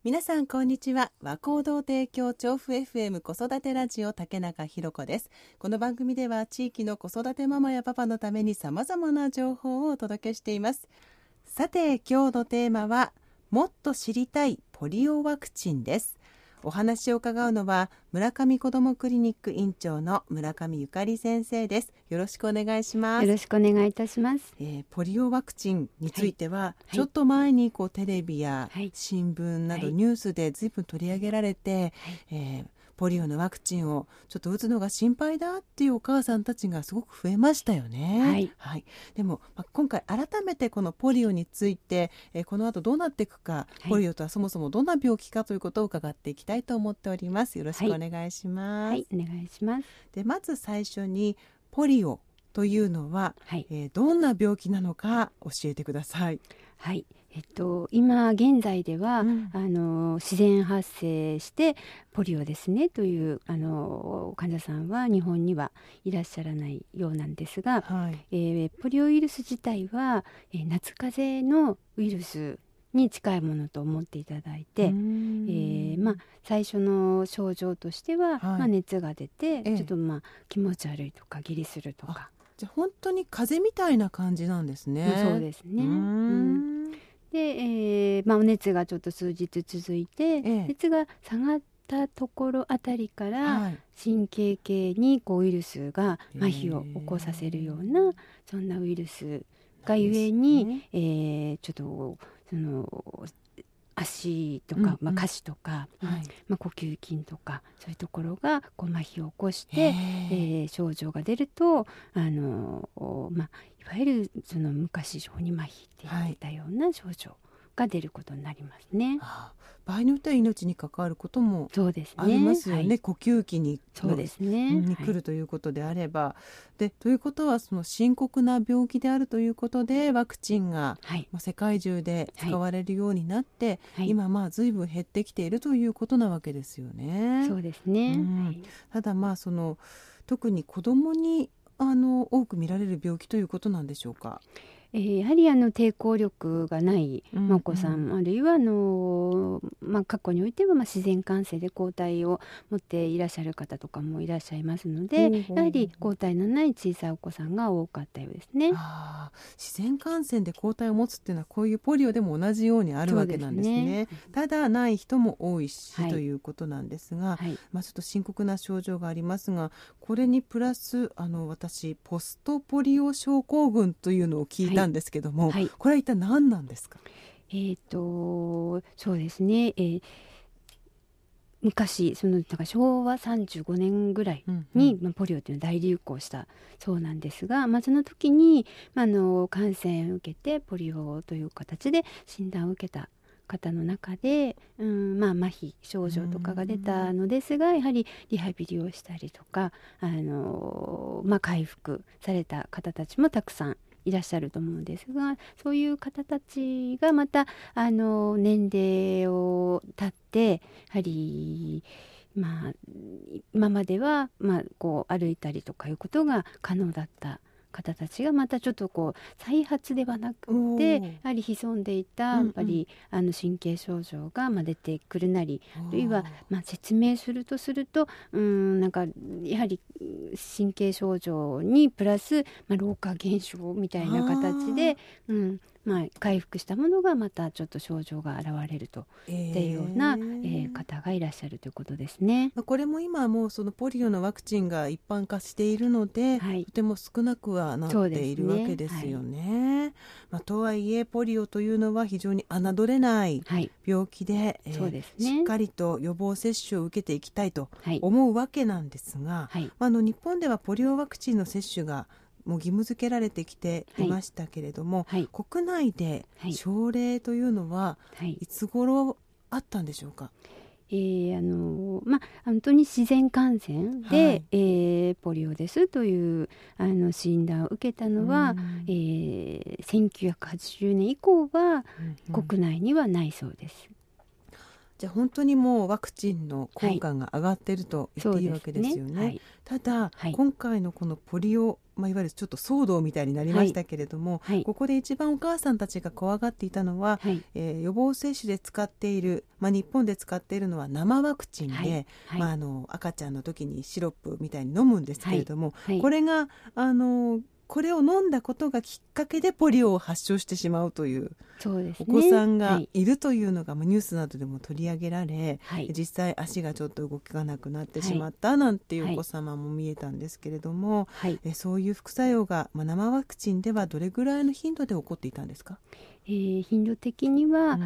皆さんこんにちは。和光堂提供調布 FM 子育てラジオ竹中ひろ子です。この番組では地域の子育てママやパパのために様々な情報をお届けしています。さて今日のテーマはもっと知りたいポリオワクチンです。お話を伺うのは村上子どもクリニック院長の村上ゆかり先生です。よろしくお願いします。 よろしくお願いいたします。 ポリオワクチンについては、ちょっと前にテレビや新聞などニュースで随分取り上げられて、ポリオのワクチンをちょっと打つのが心配だっていうお母さんたちがすごく増えましたよね。でも、今回改めてこのポリオについて、この後どうなっていくか、ポリオとはそもそもどんな病気かということを伺っていきたいと思っております。よろしくお願いします。 お願いします。 でまず最初にポリオというのは、どんな病気なのか教えてください。 今現在では、自然発生してポリオですねという患者さんは日本にはいらっしゃらないようなんですが、ポリオウイルス自体は、夏風邪のウイルスに近いものと思っていただいて、最初の症状としては、熱が出て、ちょっと気持ち悪いとか下痢するとか、 じゃあ本当に風邪みたいな感じなんですね。 そうですね。で、お熱がちょっと数日続いて、熱が下がったところあたりから、神経系にウイルスが麻痺を起こさせるような、そんなウイルスがゆえに、ちょっとその足とか、下肢とか、呼吸筋とかそういうところが麻痺を起こして、症状が出るといわゆるその昔小児麻痺って言ってたような症状が出ることになりますね。 場合によっては命に関わることもありますよね。呼吸器に来るということであれば、ということはその深刻な病気であるということでワクチンが、世界中で使われるようになって、今随分減ってきているということなわけですよね。 そうですね。 ただその特に子どもに多く見られる病気ということなんでしょうか。 やはり抵抗力がないお子さん、あるいは過去においては自然感染で抗体を持っていらっしゃる方とかもいらっしゃいますので、やはり抗体のない小さいお子さんが多かったようですね。 自然感染で抗体を持つっていうのはこういうポリオでも同じようにあるわけなんですね。ただない人も多いし、ということなんですが、ちょっと深刻な症状がありますが、これにプラス私ポストポリオ症候群というのを聞いたんですけども、これは一体何なんですか。 そうですね、昔昭和35年ぐらいに、ポリオというのは大流行したそうなんですが、その時に、感染を受けてポリオという形で診断を受けた方の中で、麻痺症状とかが出たのですが、やはりリハビリをしたりとか、回復された方たちもたくさんいらっしゃると思うんですが、そういう方たちがまた年齢を経ってやはり今までは歩いたりとかいうことが可能だった方たちがまたちょっと再発ではなくて、やはり潜んでいた神経症状が出てくるなり、あるいは説明するとやはり神経症状にプラス老化現象みたいな形で、回復したものがまたちょっと症状が現れるというような、方がいらっしゃるということですね。 これも今もうそのポリオのワクチンが一般化しているので、とても少なくはなっているわけですよね。とはいえポリオというのは非常に侮れない病気で、しっかりと予防接種を受けていきたいと思うわけなんですが、日本ではポリオワクチンの接種がもう義務付けられてきていましたけれども、国内で症例というのはいつ頃あったんでしょうか。 本当に自然感染で、ポリオですという診断を受けたのは、1980年以降は国内にはないそうです。 じゃあ本当にもうワクチンの効果が上がっていると言っていいわけですよね。ただ、今回のこのポリオいわゆるちょっと騒動みたいになりましたけれども、ここで一番お母さんたちが怖がっていたのは、予防接種で使っている、日本で使っているのは生ワクチンで、赤ちゃんの時にシロップみたいに飲むんですけれども、これがこれを飲んだことがきっかけでポリオを発症してしまうという、 そうですね、 お子さんがいるというのがニュースなどでも取り上げられ、実際足がちょっと動かなくなってしまったなんていうお子様も見えたんですけれども、そういう副作用が、生ワクチンではどれぐらいの頻度で起こっていたんですか？ 頻度的には、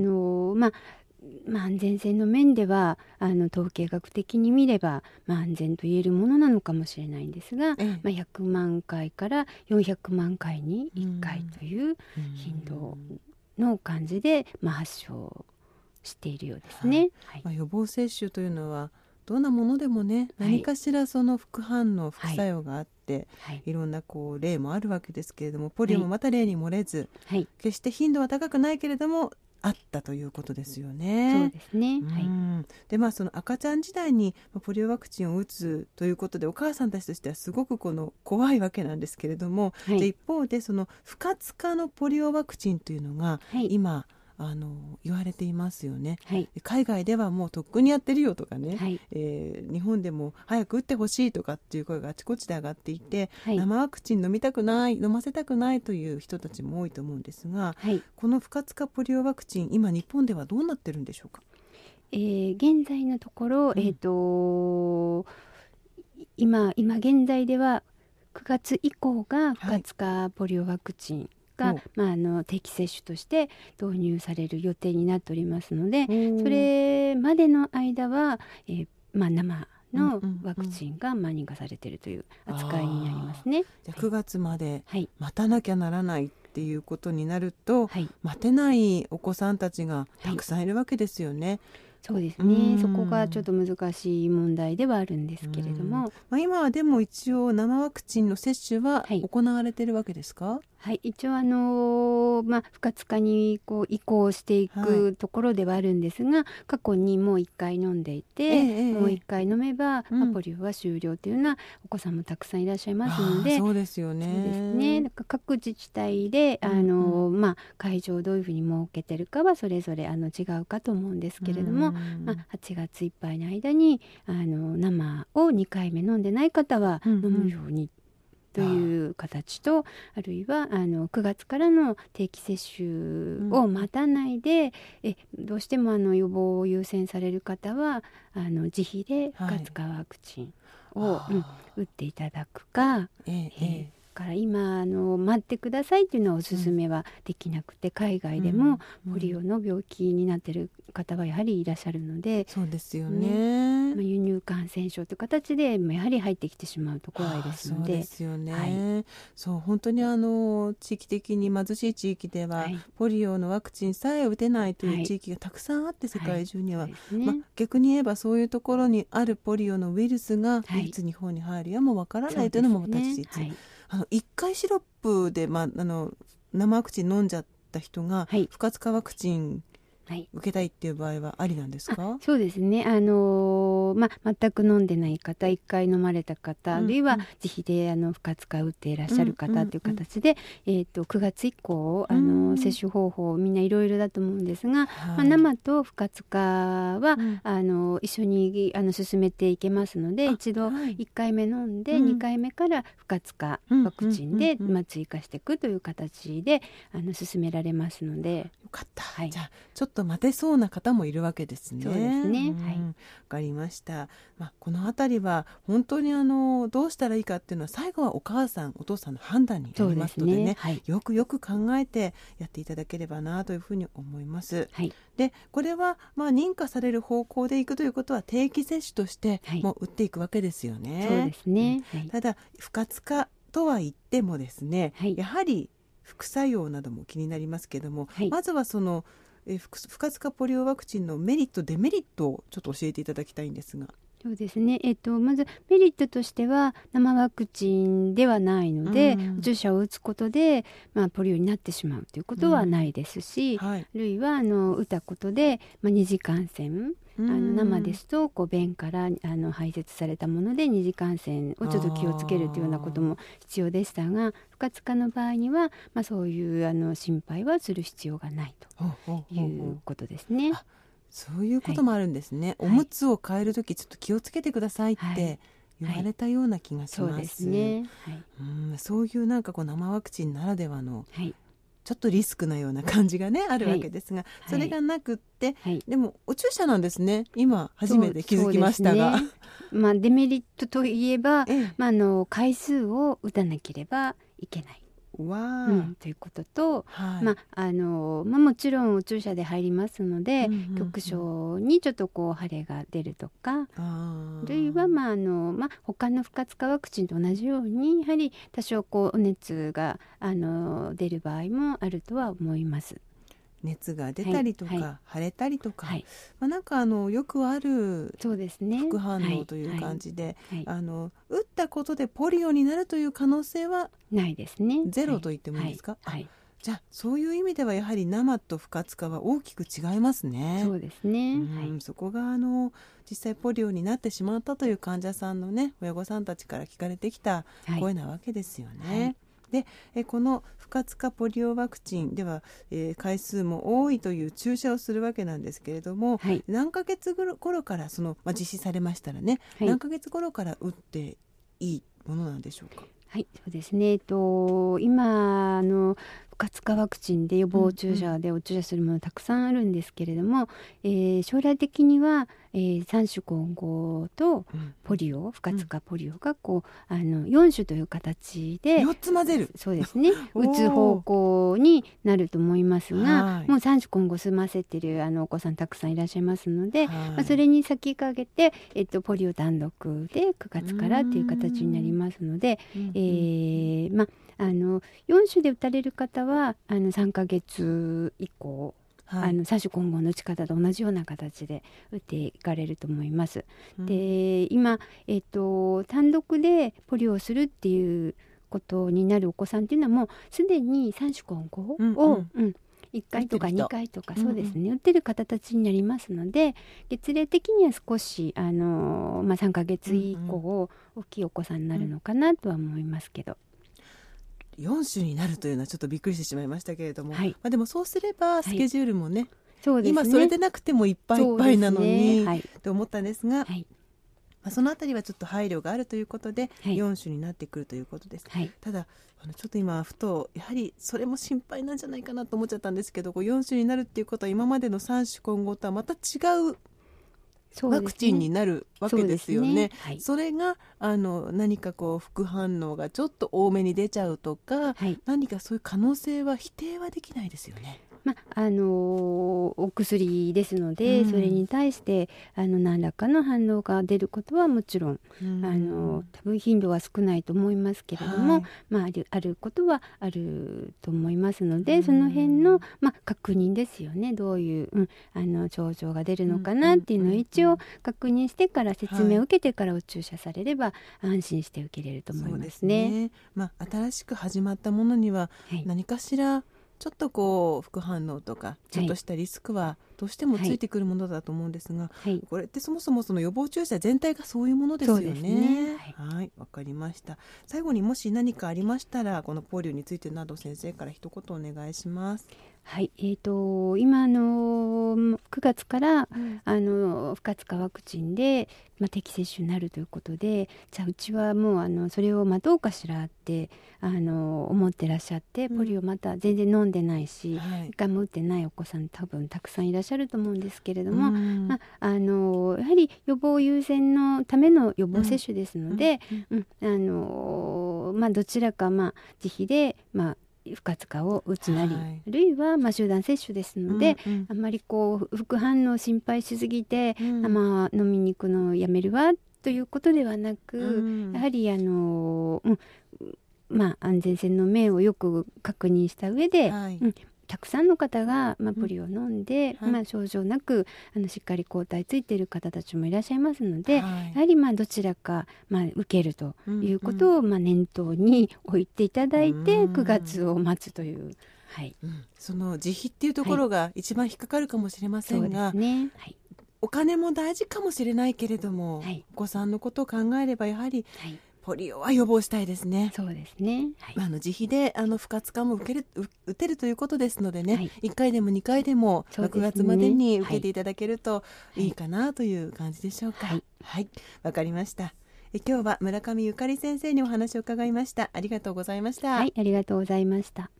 安全性の面では統計学的に見れば、安全と言えるものなのかもしれないんですが、100万回から400万回に1回という頻度の感じで、発症しているようですね。 予防接種というのはどんなものでもね、何かしらその副反応、副作用があって、いろんな例もあるわけですけれども、ポリオもまた例に漏れず、決して頻度は高くないけれどもあったということですよね。 そうですね。 でその赤ちゃん時代にポリオワクチンを打つということで、お母さんたちとしてはすごく怖いわけなんですけれども、一方でその不活化のポリオワクチンというのが、今言われていますよね。海外ではもうとっくにやってるよとかね、日本でも早く打ってほしいとかっていう声があちこちで上がっていて、生ワクチン飲みたくない、飲ませたくないという人たちも多いと思うんですが、この不活化ポリオワクチン、今日本ではどうなってるんでしょうか？ 現在のところ、今現在では9月以降が不活化ポリオワクチンが、定期接種として導入される予定になっておりますので、それまでの間は、生のワクチンが認可されているという扱いになりますね。 じゃあ9月まで待たなきゃならないっていうことになると、待てないお子さんたちがたくさんいるわけですよね。 そうですね、そこがちょっと難しい問題ではあるんですけれども、 今はでも一応生ワクチンの接種は行われているわけですか？ 一応不活化に移行していくところではあるんですが、過去にもう1回飲んでいて、もう1回飲めば、ポリオは終了というようなお子さんもたくさんいらっしゃいますので、 そうですよね。 そうですね。だから各自治体で会場をどういうふうに設けてるかはそれぞれ違うかと思うんですけれども、8月いっぱいの間に生を2回目飲んでない方は飲むようにという形と、あるいは9月からの定期接種を待たないで、どうしても予防を優先される方は自費で不活化ワクチンを、打っていただくか、から今待ってくださいというのはお勧めはできなくて、海外でもポリオの病気になっている方はやはりいらっしゃるので、 そうですよね。 輸入感染症という形でやはり入ってきてしまうと怖いですので、 そうですよね。そう本当に地域的に貧しい地域では、ポリオのワクチンさえ打てないという地域がたくさんあって、世界中には、逆に言えばそういうところにあるポリオのウイルスがいつ日本に入るやもわからないというのも私たち、1回シロップで、生ワクチン飲んじゃった人が、不活化ワクチン受けたいっていう場合はありなんですか？ そうですね。全く飲んでない方、1回飲まれた方、あるいは自費で不活化打っていらっしゃる方という形で、9月以降接種方法みんないろいろだと思うんですが、生と不活化は、一緒に進めていけますので、一度1回目飲んで、2回目から不活化ワクチンで、追加していくという形で進められますので。 よかった。じゃあちょっと待てそうな方もいるわけですね。 そうですね。 わかりました。このあたりは本当にどうしたらいいかっていうのは、最後はお母さんお父さんの判断になりますのでね、よくよく考えてやっていただければなというふうに思います。でこれは認可される方向でいくということは、定期接種としてもう打っていくわけですよね。 そうですね。 ただ不活化とは言ってもですね、やはり副作用なども気になりますけども、まずはその不活化ポリオワクチンのメリットデメリットをちょっと教えていただきたいんですが。 そうですね。まずメリットとしては、生ワクチンではないので、注射を打つことで、ポリオになってしまうということはないですし、あるいは打ったことで、二次感染生ですと便から排泄されたもので二次感染をちょっと気をつけるというようなことも必要でしたが、不活化の場合には、そういう心配はする必要がないということですね。 そういうこともあるんですね。おむつを変えるときちょっと気をつけてくださいって言われたような気がします。 そうですね。 そういうなんか生ワクチンならではの、ちょっとリスクなような感じがねあるわけですが、それがなくって、でもお注射なんですね。今初めて気づきましたが、 デメリットといえば、回数を打たなければいけないということと、もちろんお注射で入りますので、局所にちょっと腫れが出るとか、あるいは他の不活化ワクチンと同じようにやはり多少お熱が出る場合もあるとは思います。 熱が出たりとか、腫れたりとか、なんかよくある副反応という感じで、打ったことでポリオになるという可能性はないですね。 ゼロと言ってもいいですか？じゃあそういう意味ではやはり生と不活化は大きく違いますね。 そうですね。 そこが実際ポリオになってしまったという患者さんのね、親御さんたちから聞かれてきた声なわけですよね。でこの不活化ポリオワクチンでは、回数も多いという注射をするわけなんですけれども、何ヶ月頃から実施されましたらね、何ヶ月頃から打っていいものなんでしょうか？ そうですね。今不活化ワクチンで予防注射でお注射するものたくさんあるんですけれども、将来的には、3種混合とポリオ、不活化ポリオが4種という形で 4つ混ぜる、 そうですね打つ方向になると思いますが、もう3種混合済ませてるお子さんたくさんいらっしゃいますので、それに先駆けて、ポリオ単独で9月からという形になりますので、4種で打たれる方は3ヶ月以降、3種混合の打ち方と同じような形で打っていかれると思います。で今、単独でポリオをするっていうことになるお子さんっていうのはもうすでに3種混合を、1回とか2回とかそうですね、打ってる方たちになりますので、月齢的には少し3ヶ月以降大きいお子さんになるのかなとは思いますけど、 4種になるというのはちょっとびっくりしてしまいましたけれども、でもそうすればスケジュールもね、今それでなくてもいっぱいいっぱいなのに、と思ったんですが、そのあたりはちょっと配慮があるということで、4種になってくるということです。ただちょっと今ふとやはりそれも心配なんじゃないかなと思っちゃったんですけど、4種になるっていうことは今までの3種混合とはまた違うワクチンになるわけですよね。それが何か副反応がちょっと多めに出ちゃうとか、何かそういう可能性は否定はできないですよね。 お薬ですので、それに対して何らかの反応が出ることはもちろん、多分頻度は少ないと思いますけれども、あることはあると思いますので、その辺の、確認ですよね。どういう、症状が出るのかなっていうのを一応確認してから説明を受けてからお注射されれば安心して受けれると思いますね。 新しく始まったものには何かしらちょっと副反応とかちょっとしたリスクはどうしてもついてくるものだと思うんですが、これってそもそもその予防注射全体がそういうものですよね。わかりました。最後にもし何かありましたらこのポリオについてなど先生から一言お願いします。 今9月から、不活化ワクチンで、適接種になるということで、じゃあうちはもうそれを待とうかしらって思ってらっしゃって、ポリオまた全然飲んでないし、一回も打ってないお子さん多分たくさんいらっしゃると思うんですけれども、やはり予防優先のための予防接種ですので、どちらか自費で不活化を打つなり、あるいは集団接種ですので、あんまり副反応を心配しすぎて、飲みに行くのをやめるわということではなく、やはり安全性の面をよく確認した上で、たくさんの方が、ポリオを飲んで、症状なくしっかり抗体ついている方たちもいらっしゃいますので、やはりどちらか、受けるということを、念頭に置いていただいて、9月を待つという、 その自費っていうところが一番引っかかるかもしれませんが、 お金も大事かもしれないけれども、 はい、 お子さんのことを考えればやはり、ポリオは予防したいですね。 そうですね、 自費で不活化も打てるということですのでね、1回でも2回でも6月までに受けていただけるといいかなという感じでしょうか。はい、わかりました。今日は村上ゆかり先生にお話を伺いました。ありがとうございました。 はい、ありがとうございました。